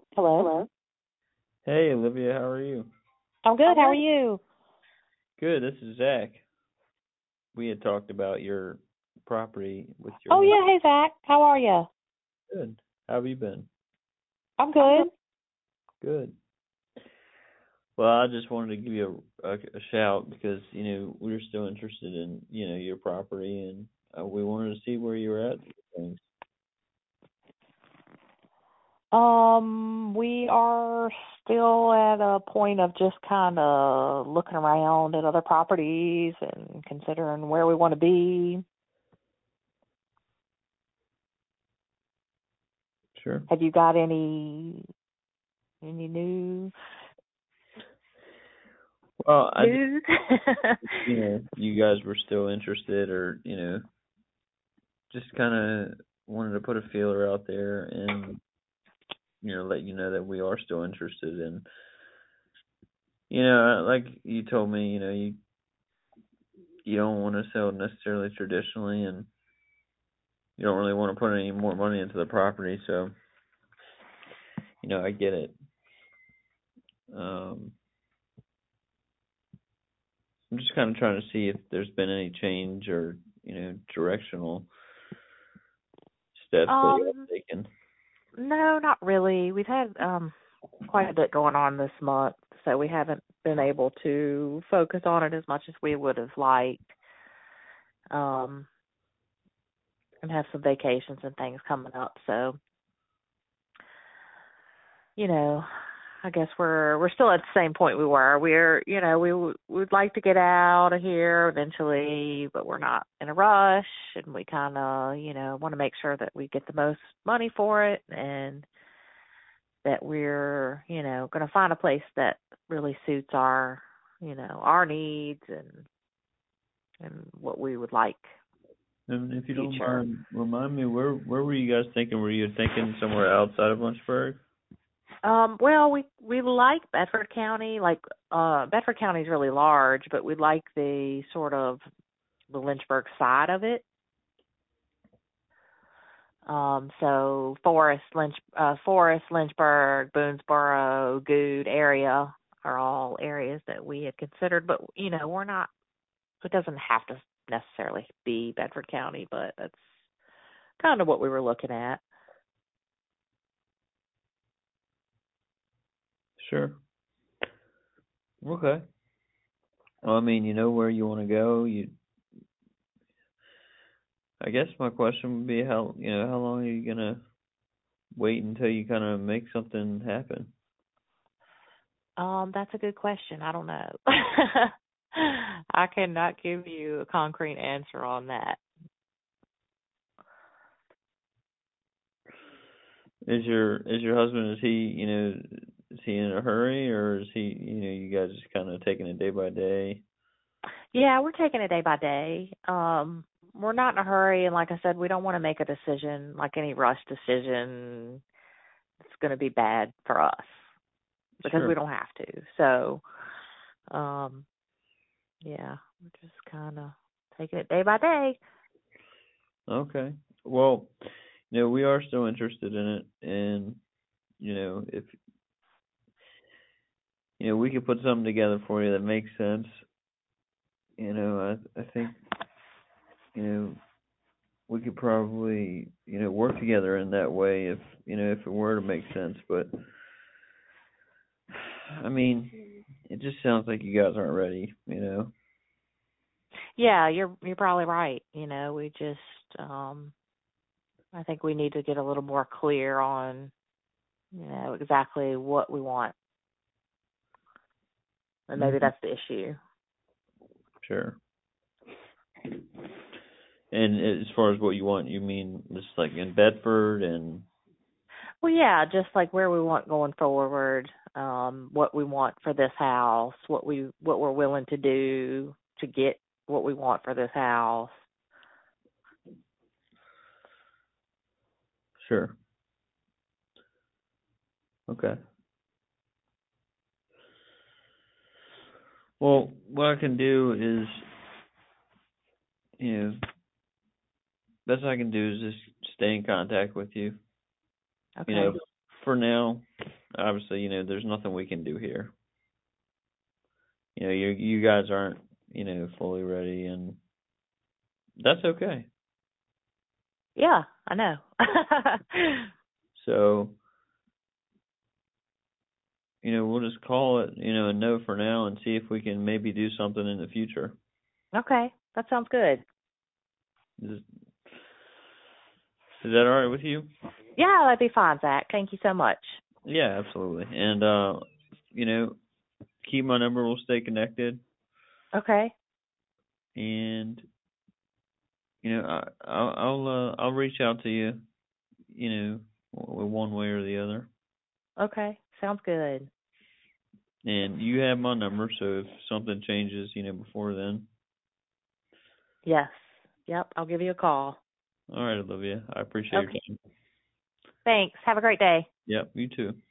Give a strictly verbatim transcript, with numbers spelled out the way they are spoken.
Hello. Hello. Hey, Olivia, how are you? I'm good. How are you? Good, this is Zach. We had talked about your property with your Oh husband. yeah. Hey Zach. How are you? Good. How have you been? I'm good. Good. Well, I just wanted to give you a, a, a shout because, you know, we were still interested in, you know, your property and uh, we wanted to see where you were at with things. Um, we are still at a point of just kind of looking around at other properties and considering where we want to be. Sure. Have you got any any new Well, I just, news? you know, you guys were still interested or, you know, just kind of wanted to put a feeler out there and, you know, let you know that we are still interested in, you know, like you told me, you know, you you don't want to sell necessarily traditionally, and you don't really want to put any more money into the property. So, you know, I get it. Um, I'm just kind of trying to see if there's been any change or, you know, directional steps that you um, have taken. no, not really. We've had um quite a bit going on this month, so we haven't been able to focus on it as much as we would have liked. Um, and have some vacations and things coming up. So, you know, I guess we're we're still at the same point we were. We're, you know, we w- would like to get out of here eventually, but we're not in a rush, and we kind of, you know, want to make sure that we get the most money for it and that we're, you know, going to find a place that really suits our, you know, our needs and and what we would like And in if the you don't future. mind, remind me where where were you guys thinking? Were you thinking somewhere outside of Lynchburg? Um, well, we we like Bedford County. Like uh Bedford County is really large, but we like the sort of the Lynchburg side of it. Um, so Forest, Lynch, uh, Forest, Lynchburg, Boonesboro, Good area are all areas that we had considered. But you know, we're not. It doesn't have to necessarily be Bedford County, but that's kind of what we were looking at. Sure. Okay. Well, I mean, you know where you want to go. You, I guess my question would be how, you know, how long are you gonna wait until you kind of make something happen? Um, that's a good question. I don't know. I cannot give you a concrete answer on that. Is your is your husband, is he, you know, is he in a hurry, or is he, you know, you guys just kind of taking it day by day? Yeah, we're taking it day by day. Um, we're not in a hurry, and like I said, we don't want to make a decision, like any rush decision. It's going to be bad for us because we Sure. don't have to. So, um, yeah, we're just kind of taking it day by day. Okay. Well, you know, we are still interested in it, and you know, if you know, we could put something together for you that makes sense. You know, I I think, you know, we could probably, you know, work together in that way if, you know, if it were to make sense. But I mean, it just sounds like you guys aren't ready, you know. Yeah, you're you're probably right. You know, we just, um, I think we need to get a little more clear on, you know, exactly what we want, and maybe Hmm. that's the issue. Sure. And as far as what you want, you mean just like in Bedford and Well, yeah, just like where we want going forward, um, what we want for this house, what we what we're willing to do to get what we want for this house. sure. Okay. Well, what I can do is, you know, best I can do is just stay in contact with you. You Okay. know, for now, obviously, you know, there's nothing we can do here. You know, you you guys aren't, you know, fully ready, and that's okay. Yeah, I know. So, you know, we'll just call it, you know, a no for now and see if we can maybe do something in the future. Okay, that sounds good. Is, is that all right with you? Yeah, that'd be fine, Zach. Thank you so much. Yeah, absolutely. And, uh, you know, keep my number. We'll stay connected. Okay. And, you know, I, I'll I'll, uh, I'll reach out to you, you know, one way or the other. Okay, sounds good. And you have my number, so if something changes, you know, before then. Yes. Yep, I'll give you a call. All right, Olivia. I appreciate Okay. your time. Thanks. Have a great day. Yep, you too.